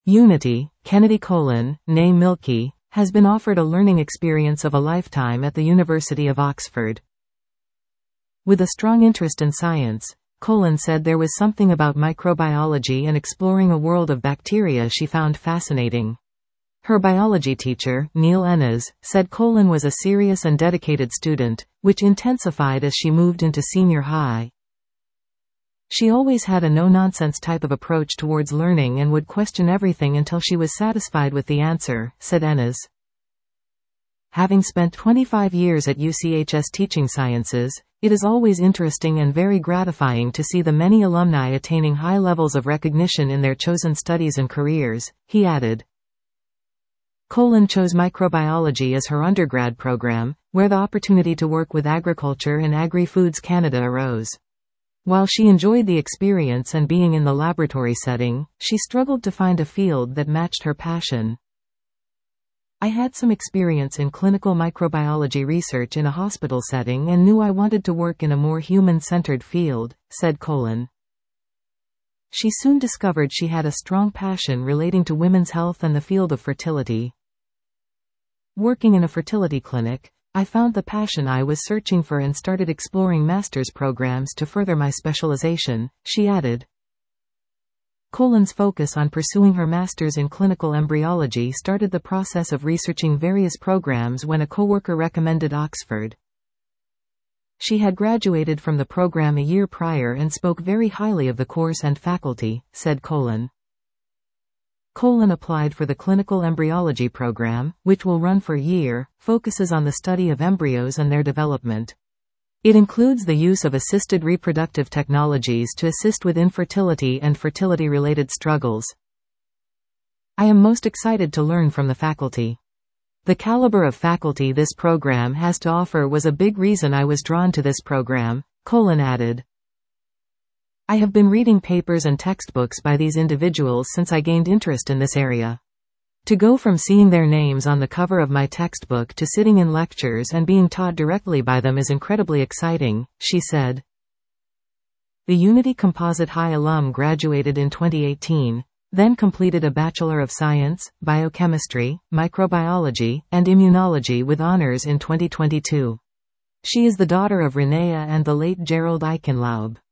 Unity, Kennedy née Milky, has been offered a learning experience of a lifetime at the University of Oxford. With a strong interest in science, said there was something about microbiology and exploring a world of bacteria she found fascinating. Her biology teacher, Neil Ennis, said was a serious and dedicated student, which intensified as she moved into senior high. She always had a no-nonsense type of approach towards learning and would question everything until she was satisfied with the answer, said Ennis. Having spent 25 years at UCHS teaching sciences, it is always interesting and very gratifying to see the many alumni attaining high levels of recognition in their chosen studies and careers, he added. Chose microbiology as her undergrad program, where the opportunity to work with agriculture and Agri-Foods Canada arose. While she enjoyed the experience and being in the laboratory setting, she struggled to find a field that matched her passion. I had some experience in clinical microbiology research in a hospital setting and knew I wanted to work in a more human-centered field, said She soon discovered she had a strong passion relating to women's health and the field of fertility. Working in a fertility clinic, I found the passion I was searching for and started exploring master's programs to further my specialization, she added. Focus on pursuing her master's in clinical embryology started the process of researching various programs when a coworker recommended Oxford. She had graduated from the program a year prior and spoke very highly of the course and faculty, said applied for the clinical embryology program, which will run for a year, focuses on the study of embryos and their development. It includes the use of assisted reproductive technologies to assist with infertility and fertility-related struggles. I am most excited to learn from the faculty. The caliber of faculty this program has to offer was a big reason I was drawn to this program, added. I have been reading papers and textbooks by these individuals since I gained interest in this area. To go from seeing their names on the cover of my textbook to sitting in lectures and being taught directly by them is incredibly exciting, she said. The Unity Composite High alum graduated in 2018, then completed a Bachelor of Science, Biochemistry, Microbiology, and Immunology with honors in 2022. She is the daughter of Renea and the late Gerald Eichenlaub.